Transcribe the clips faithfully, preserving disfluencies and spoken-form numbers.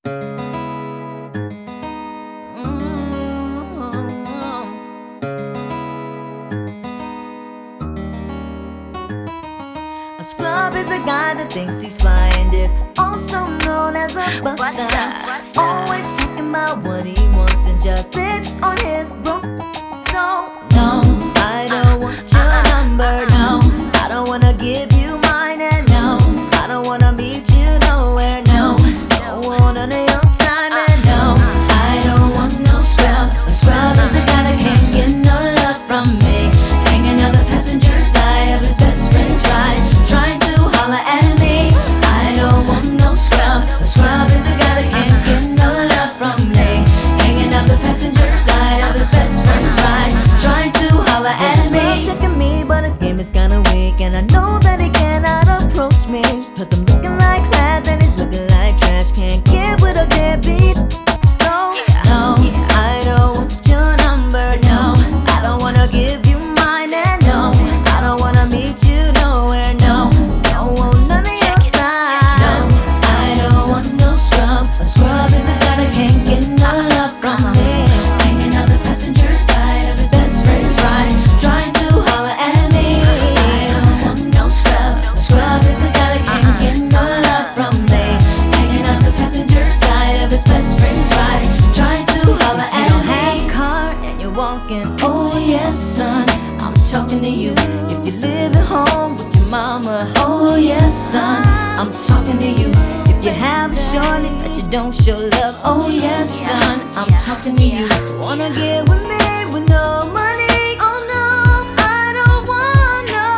A scrub is a guy that thinks he's fly and is also known as a buster. Always talking about what he wants and just sits on his broke. So no, I don't want your number. No, I don't wanna give you mine. And no, I don't wanna meet you nowhere. No, don't want none of your time. And no, I don't want no scrub. A scrub is a guy that can't get no love from me, hanging on the passenger side of his best friend's ride, trying to holler at me. I don't want no scrub. A scrub is a guy that can't get no love from me, hanging on the passenger side of his best friend's ride, trying to holler at me. He's checking me, but his game is kinda weak, and I know that he cannot approach me, cause I'm looking like class and he's looking like trash. Can't get with a deadbeat. So no, I don't want your number. No, I don't wanna give you mine. And no, I don't wanna meet you nowhere. No, don't want none of your time. No, I don't want no scrub. A scrub is a guy that can't get no love from me, hanging out the passenger side of his best friend's ride, trying to holler at me. I don't want no scrub. A scrub is a guy that can't get no love from me, hanging out the passenger side of his best friend's ride, trying to holler at me. If you don't have a car and you're walking, oh yes son, I'm talking to you. If you live at home with your mama, oh yes son, I'm talking to you. If you have a shorty that you don't show love, oh yes son, I'm talking to you. Wanna get with me with no money? Oh no, I don't want no,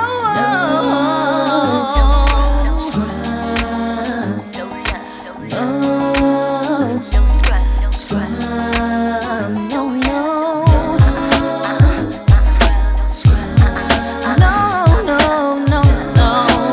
no scrub. No scrub. No, no. No, no, no, no.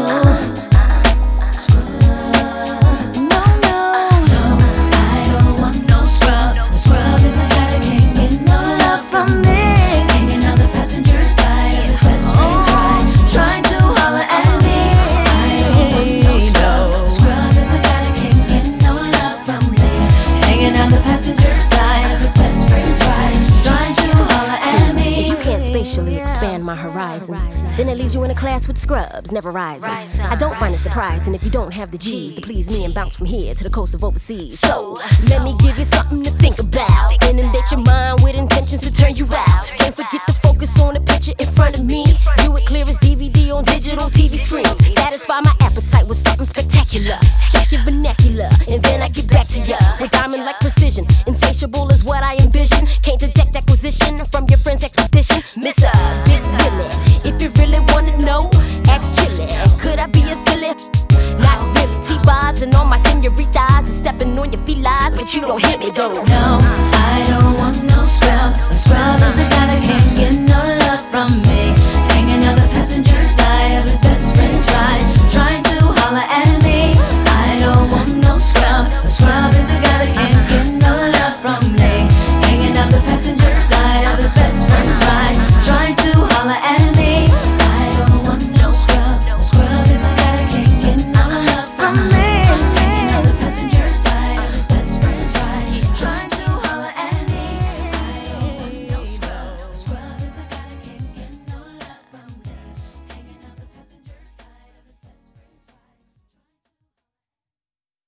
No, no, no. I don't want no scrub. The scrub is a guy that can't get no love from me, hanging on the passenger side of his best friend's ride, trying to holler at me. I don't want no scrub. The scrub is a guy that can't get no love from me, hanging on the passenger side of his best friend's ride, trying to holler at me. If you can't spatially expand my horizons, then it leaves you in a class with scrubs, never rising. I don't find it surprising if you don't have the G's to please me and bounce from here to the coast of overseas. So, let me give you something to think about. Inundate your mind with intentions to turn you out. Don't forget to focus on the picture in front of me. View it clear as D V D on digital T V screens. Satisfy my appetite with something spectacular. Check your vernacular, and then I get back to ya with diamond-like precision. Insatiable is what I envision. Can't detect acquisition from your friend's expedition. Mister Big Billy, if you really wanna know, ask Chili. Could I be a silly? Not really. T-bars and all my senoritas and stepping on your felines, but you don't hit me though. No, I don't want no scrub. A scrub is a guy that can't